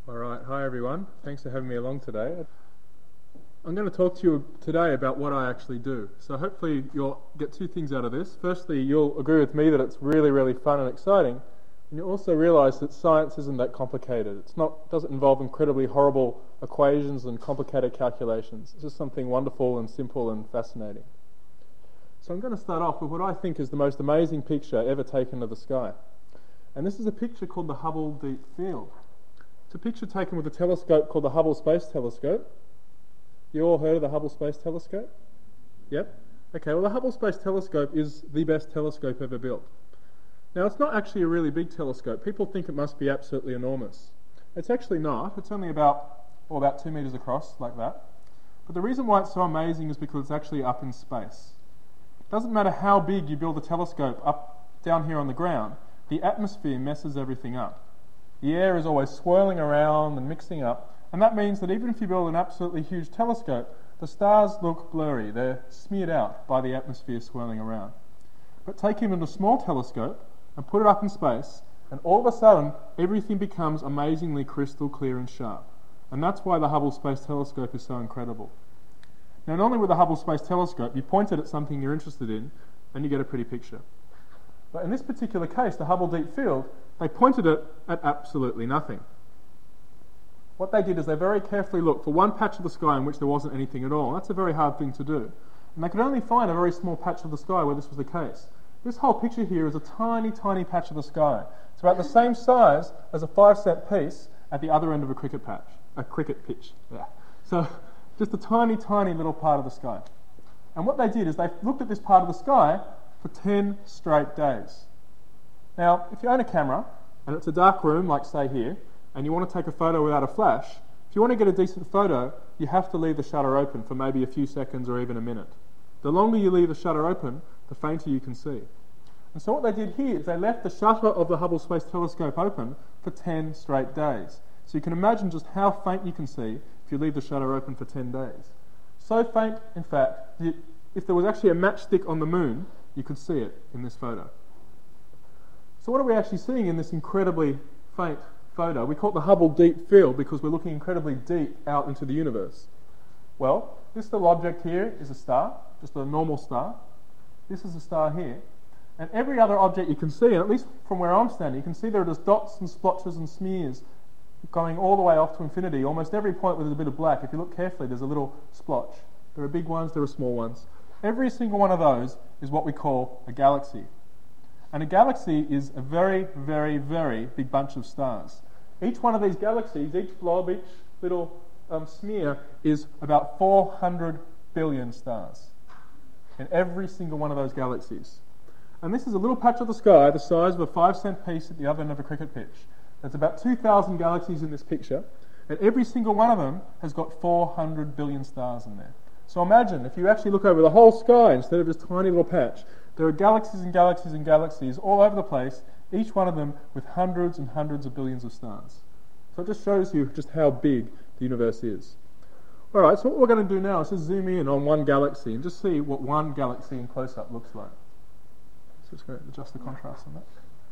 Alright, hi everyone. Thanks for having me along today. I'm going to talk to you today about what I actually do. So hopefully you'll get two things out of this. Firstly, you'll agree with me that it's really fun and exciting. And you'll also realise that science isn't that complicated. Doesn't involve incredibly horrible equations and complicated calculations. It's just something wonderful and simple and fascinating. So I'm going to start off with what I think is the most amazing picture ever taken of the sky. And this is a picture called the Hubble Deep Field. It's a picture taken with a telescope called the Hubble Space Telescope. You all heard of the Hubble Space Telescope? Yep. Okay, well the Hubble Space Telescope is the best telescope ever built. Now it's not actually a really big telescope. People think it must be absolutely enormous. It's actually not. It's only about 2 meters across, like that. But the reason why it's so amazing is because it's actually up in space. It doesn't matter how big you build a telescope up down here on the ground, the atmosphere messes everything up. The air is always swirling around and mixing up, and that means that even if you build an absolutely huge telescope, the stars look blurry. They're smeared out by the atmosphere swirling around. But take even a small telescope and put it up in space, and all of a sudden, everything becomes amazingly crystal clear and sharp. And that's why the Hubble Space Telescope is so incredible. Now, not only with the Hubble Space Telescope, you point it at something you're interested in, and you get a pretty picture. But in this particular case, the Hubble Deep Field, they pointed it at absolutely nothing. What they did is they very carefully looked for one patch of the sky in which there wasn't anything at all. That's a very hard thing to do. And they could only find a very small patch of the sky where this was the case. This whole picture here is a tiny patch of the sky. It's about the same size as a 5-cent piece at the other end of a cricket pitch. Yeah. So just a tiny little part of the sky. And what they did is they looked at this part of the sky for 10 straight days. Now, if you own a camera, and it's a dark room, like say here, and you want to take a photo without a flash, if you want to get a decent photo, you have to leave the shutter open for maybe a few seconds or even a minute. The longer you leave the shutter open, the fainter you can see. And so what they did here is they left the shutter of the Hubble Space Telescope open for 10 straight days. So you can imagine just how faint you can see if you leave the shutter open for 10 days. So faint, in fact, that if there was actually a matchstick on the moon, you could see it in this photo. So what are we actually seeing in this incredibly faint photo? We call it the Hubble Deep Field because we're looking incredibly deep out into the universe. Well, this little object here is a star, just a normal star. This is a star here. And every other object you can see, and at least from where I'm standing, you can see there are just dots and splotches and smears going all the way off to infinity. Almost every point where there's a bit of black, if you look carefully, there's a little splotch. There are big ones, there are small ones. Every single one of those is what we call a galaxy. And a galaxy is a very big bunch of stars. Each one of these galaxies, each blob, each little smear is about 400 billion stars in every single one of those galaxies. And this is a little patch of the sky the size of a 5-cent piece at the other end of a cricket pitch. There's about 2,000 galaxies in this picture, and every single one of them has got 400 billion stars in there. So imagine, if you actually look over the whole sky instead of this tiny little patch, there are galaxies and galaxies and galaxies all over the place, each one of them with hundreds and hundreds of billions of stars. So it just shows you just how big the universe is. Alright, so what we're going to do now is just zoom in on one galaxy and just see what one galaxy in close-up looks like. So just going to adjust the contrast on that.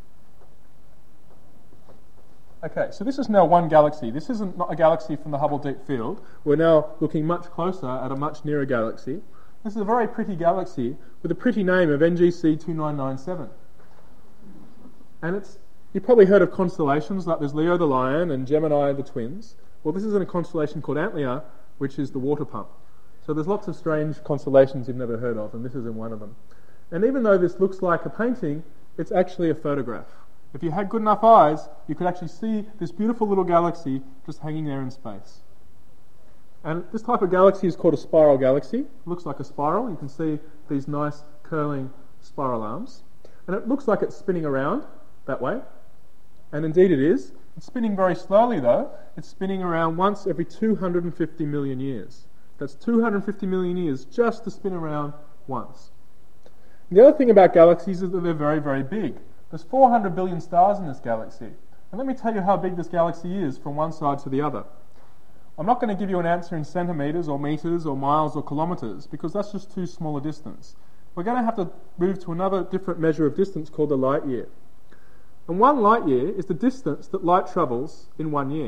Okay, so this is now one galaxy. This isn't not a galaxy from the Hubble Deep Field. We're now looking much closer at a much nearer galaxy. This is a very pretty galaxy with a pretty name of NGC 2997. And you've probably heard of constellations like there's Leo the Lion and Gemini the Twins. Well, this is in a constellation called Antlia, which is the water pump. So there's lots of strange constellations you've never heard of, and this is in one of them. And even though this looks like a painting, it's actually a photograph. If you had good enough eyes, you could actually see this beautiful little galaxy just hanging there in space. And this type of galaxy is called a spiral galaxy. It looks like a spiral. You can see these nice curling spiral arms. And it looks like it's spinning around that way. And indeed it is. It's spinning very slowly though. It's spinning around once every 250 million years. That's 250 million years just to spin around once. And the other thing about galaxies is that they're very big. There's 400 billion stars in this galaxy. And let me tell you how big this galaxy is from one side to the other. I'm not going to give you an answer in centimetres or metres or miles or kilometres because that's just too small a distance. We're going to have to move to another different measure of distance called the light year. And 1 light year is the distance that light travels in 1 year.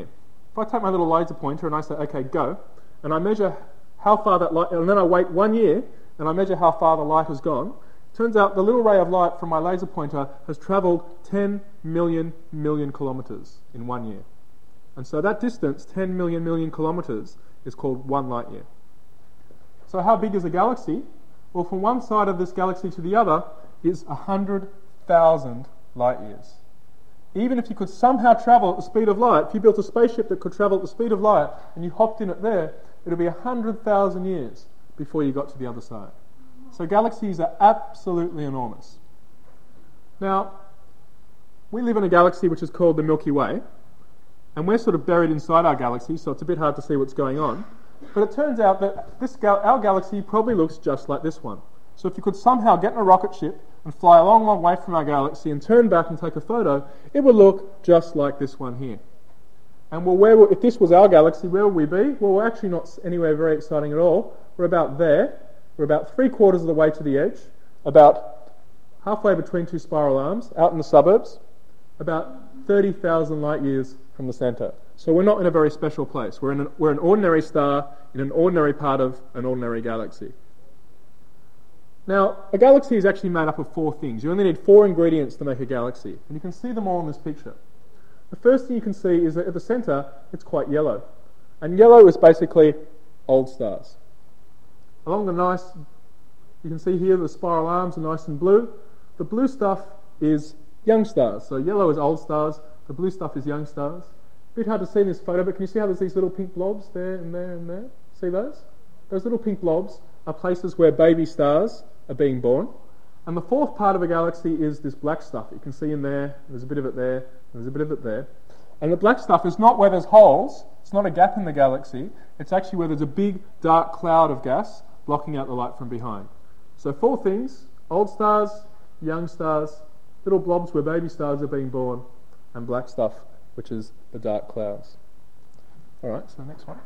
If I take my little laser pointer and I say, okay, go, and I measure how far that light, and then I wait 1 year, and I measure how far the light has gone, turns out the little ray of light from my laser pointer has travelled 10 million kilometres in 1 year. And so that distance, 10 million kilometres, is called 1 light year. So how big is a galaxy? Well, from one side of this galaxy to the other is 100,000 light years. Even if you could somehow travel at the speed of light, if you built a spaceship that could travel at the speed of light and you hopped in it there, it would be 100,000 years before you got to the other side. So galaxies are absolutely enormous. Now, we live in a galaxy which is called the Milky Way, and we're sort of buried inside our galaxy, so it's a bit hard to see what's going on. But it turns out that our galaxy probably looks just like this one. So if you could somehow get in a rocket ship and fly a long, long way from our galaxy and turn back and take a photo, it would look just like this one here. And well, if this was our galaxy, where would we be? Well, we're actually not anywhere very exciting at all. We're about there. We're about 3/4 of the way to the edge, about halfway between two spiral arms, out in the suburbs, about 30,000 light years from the centre. So we're not in a very special place. We're an ordinary star in an ordinary part of an ordinary galaxy. Now, a galaxy is actually made up of 4 things. You only need 4 ingredients to make a galaxy, and you can see them all in this picture. The first thing you can see is that at the centre, it's quite yellow. And yellow is basically old stars. Along the you can see here the spiral arms are nice and blue. The blue stuff is young stars. So yellow is old stars, the blue stuff is young stars. A bit hard to see in this photo, but can you see how there's these little pink blobs there and there and there? See those? Those little pink blobs are places where baby stars are being born. And the 4th part of a galaxy is this black stuff. You can see in there, there's a bit of it there, there's a bit of it there. And the black stuff is not where there's holes, it's not a gap in the galaxy, it's actually where there's a big dark cloud of gas blocking out the light from behind. So 4 things: old stars, young stars, little blobs where baby stars are being born, and black stuff, which is the dark clouds. Alright, so the next one.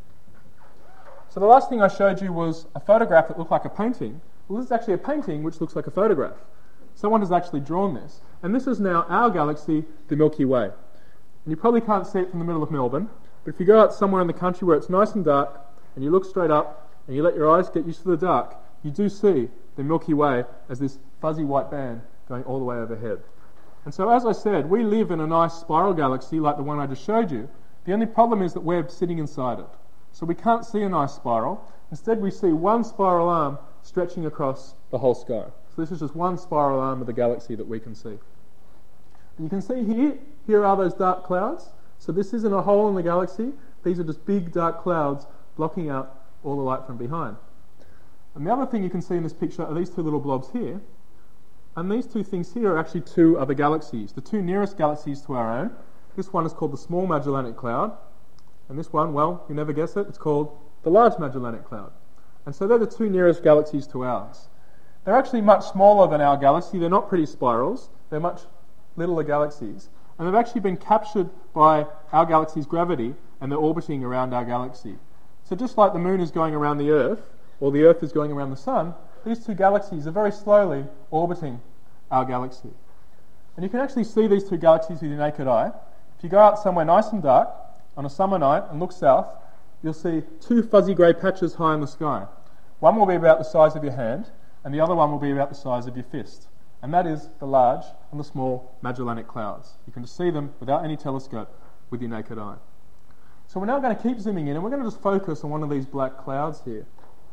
So the last thing I showed you was a photograph that looked like a painting. Well, this is actually a painting which looks like a photograph. Someone has actually drawn this. And this is now our galaxy, the Milky Way. And you probably can't see it from the middle of Melbourne, but if you go out somewhere in the country where it's nice and dark, and you look straight up, and you let your eyes get used to the dark, you do see the Milky Way as this fuzzy white band going all the way overhead. And so, as I said, we live in a nice spiral galaxy like the one I just showed you. The only problem is that we're sitting inside it. So we can't see a nice spiral. Instead, we see one spiral arm stretching across the whole sky. So this is just one spiral arm of the galaxy that we can see. And you can see here are those dark clouds. So this isn't a hole in the galaxy. These are just big dark clouds blocking out all the light from behind. And the other thing you can see in this picture are these 2 little blobs here. And these 2 things here are actually 2 other galaxies, the 2 nearest galaxies to our own. This one is called the Small Magellanic Cloud. And this one, well, you never guess it, it's called the Large Magellanic Cloud. And so they're the 2 nearest galaxies to ours. They're actually much smaller than our galaxy. They're not pretty spirals. They're much littler galaxies. And they've actually been captured by our galaxy's gravity, and they're orbiting around our galaxy. So just like the moon is going around the Earth, or the Earth is going around the sun, these 2 galaxies are very slowly orbiting our galaxy. And you can actually see these 2 galaxies with your naked eye. If you go out somewhere nice and dark on a summer night and look south, you'll see 2 fuzzy grey patches high in the sky. One will be about the size of your hand, and the other one will be about the size of your fist. And that is the large and the small Magellanic Clouds. You can just see them without any telescope with your naked eye. So we're now going to keep zooming in, and we're going to just focus on one of these black clouds here.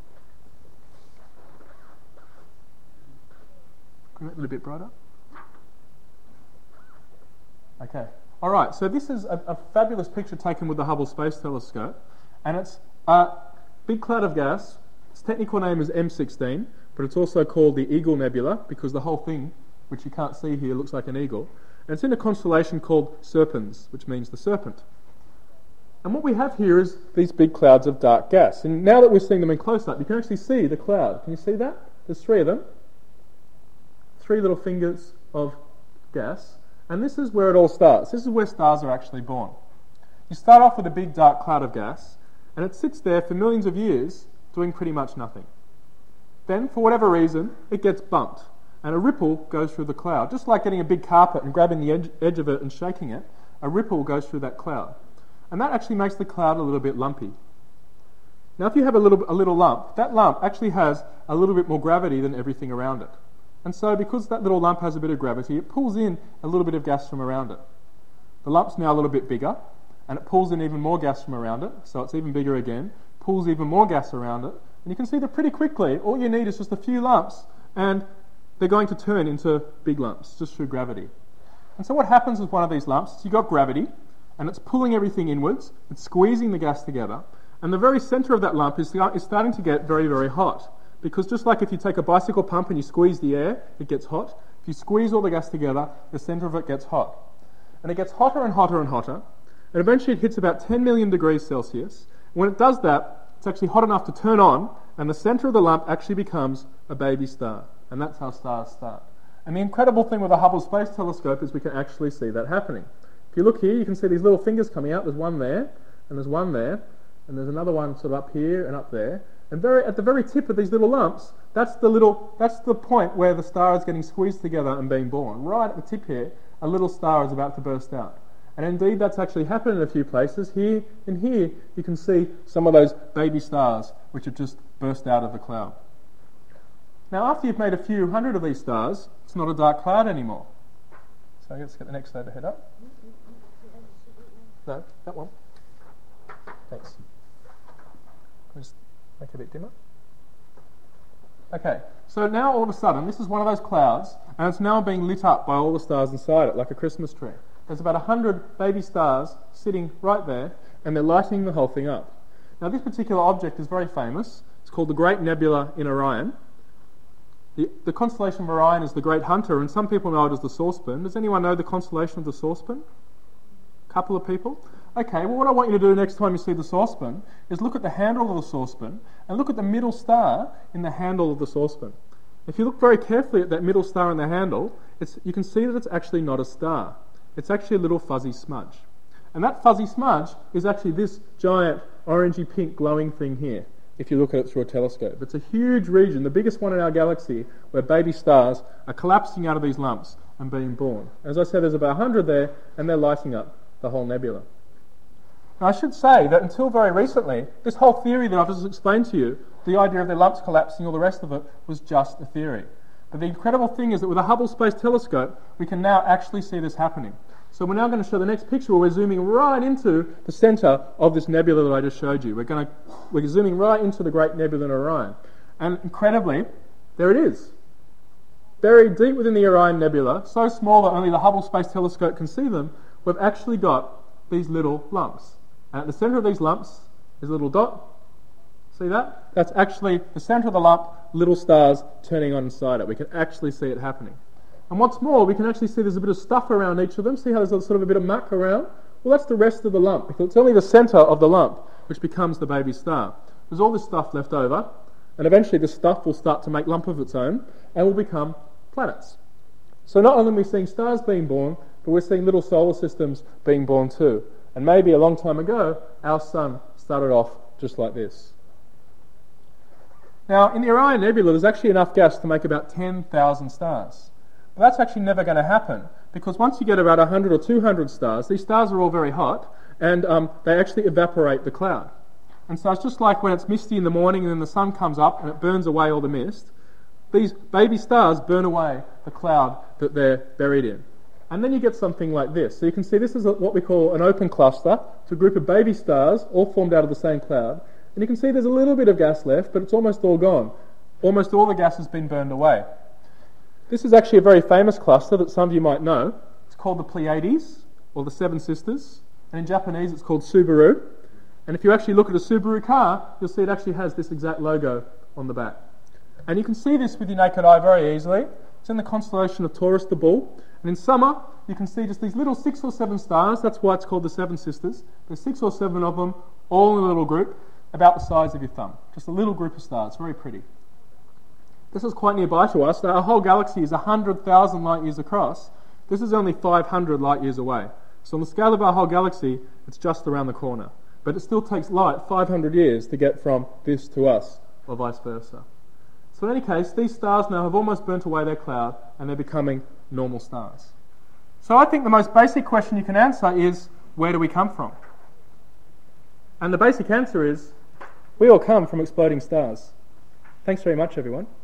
Can we make it a little bit brighter? Okay. All right, so this is a fabulous picture taken with the Hubble Space Telescope, and it's a big cloud of gas. Its technical name is M16, but it's also called the Eagle Nebula because the whole thing, which you can't see here, looks like an eagle. And it's in a constellation called Serpens, which means the serpent. And what we have here is these big clouds of dark gas. And now that we're seeing them in close-up, you can actually see the cloud. Can you see that? There's 3 of them. 3 little fingers of gas. And this is where it all starts. This is where stars are actually born. You start off with a big dark cloud of gas, and it sits there for millions of years doing pretty much nothing. Then, for whatever reason, it gets bumped, and a ripple goes through the cloud. Just like getting a big carpet and grabbing the edge of it and shaking it, a ripple goes through that cloud. and that actually makes the cloud a little bit lumpy. Now if you have a little lump, that lump actually has a little bit more gravity than everything around it. And so because that little lump has a bit of gravity, it pulls in a little bit of gas from around it. The lump's now a little bit bigger, and it pulls in even more gas from around it, so it's even bigger again, pulls even more gas around it, and you can see that pretty quickly, all you need is just a few lumps, and they're going to turn into big lumps, just through gravity. And so what happens with one of these lumps is you've got gravity, and it's pulling everything inwards, it's squeezing the gas together, and the very centre of that lump is starting to get very, very hot. Because just like if you take a bicycle pump and you squeeze the air, it gets hot. If you squeeze all the gas together, the centre of it gets hot. And it gets hotter and hotter and hotter, and eventually it hits about 10 million degrees Celsius. When it does that, it's actually hot enough to turn on, and the centre of the lump actually becomes a baby star. And that's how stars start. And the incredible thing with the Hubble Space Telescope is we can actually see that happening. If you look here, you can see these little fingers coming out. There's one there, and there's one there, and there's another one sort of up here and up there. And at the very tip of these little lumps, that's the point where the star is getting squeezed together and being born. Right at the tip here, a little star is about to burst out. And indeed, that's actually happened in a few places. Here and here, you can see some of those baby stars which have just burst out of the cloud. Now, after you've made a few hundred of these stars, it's not a dark cloud anymore. So let's get the next overhead up. No, that one. Thanks. Just make it a bit dimmer. Okay, so now all of a sudden, this is one of those clouds, and it's now being lit up by all the stars inside it, like a Christmas tree. There's about 100 baby stars sitting right there, and they're lighting the whole thing up. Now, this particular object is very famous. It's called the Great Nebula in Orion. The constellation of Orion is the Great Hunter, and some people know it as the Saucepan. Does anyone know the constellation of the Saucepan? A couple of people? Okay, well what I want you to do next time you see the saucepan is look at the handle of the saucepan and look at the middle star in the handle of the saucepan. If you look very carefully at that middle star in the handle, you can see that it's actually not a star. It's actually a little fuzzy smudge. And that fuzzy smudge is actually this giant orangey pink glowing thing here, if you look at it through a telescope. It's a huge region, the biggest one in our galaxy, where baby stars are collapsing out of these lumps and being born. As I said, there's about 100 there, and they're lighting up the whole nebula. Now, I should say that until very recently, this whole theory that I've just explained to you, the idea of the lumps collapsing, all the rest of it, was just a theory. But the incredible thing is that with a Hubble Space Telescope, we can now actually see this happening. So we're now going to show the next picture where we're zooming right into the centre of this nebula that I just showed you. We're zooming right into the Great Nebula in Orion. And incredibly, there it is. Buried deep within the Orion Nebula, so small that only the Hubble Space Telescope can see them, we've actually got these little lumps. And at the centre of these lumps is a little dot. See that? That's actually the centre of the lump, little stars turning on inside it. We can actually see it happening. And what's more, we can actually see there's a bit of stuff around each of them. See how there's sort of a bit of muck around? Well, that's the rest of the lump, because it's only the centre of the lump which becomes the baby star. There's all this stuff left over, and eventually this stuff will start to make lump of its own and will become planets. So not only are we seeing stars being born, but we're seeing little solar systems being born too. And maybe a long time ago, our sun started off just like this. Now, in the Orion Nebula, there's actually enough gas to make about 10,000 stars. But that's actually never going to happen, because once you get about 100 or 200 stars, these stars are all very hot, and they actually evaporate the cloud. And so it's just like when it's misty in the morning and then the sun comes up and it burns away all the mist. These baby stars burn away the cloud that they're buried in. And then you get something like this. So you can see this is what we call an open cluster. It's a group of baby stars all formed out of the same cloud. And you can see there's a little bit of gas left, but it's almost all gone. Almost all the gas has been burned away. This is actually a very famous cluster that some of you might know. It's called the Pleiades, or the Seven Sisters. And in Japanese it's called Subaru. And if you actually look at a Subaru car, you'll see it actually has this exact logo on the back. And you can see this with your naked eye very easily. It's in the constellation of Taurus the Bull. And in summer, you can see just these little 6 or 7 stars. That's why it's called the Seven Sisters. There's 6 or 7 of them, all in a little group, about the size of your thumb. Just a little group of stars, very pretty. This is quite nearby to us. Now, our whole galaxy is 100,000 light years across. This is only 500 light years away. So on the scale of our whole galaxy, it's just around the corner. But it still takes light 500 years to get from this to us, or vice versa. So in any case, these stars now have almost burnt away their cloud, and they're becoming normal stars. So I think the most basic question you can answer is, where do we come from? And the basic answer is, we all come from exploding stars. Thanks very much, everyone.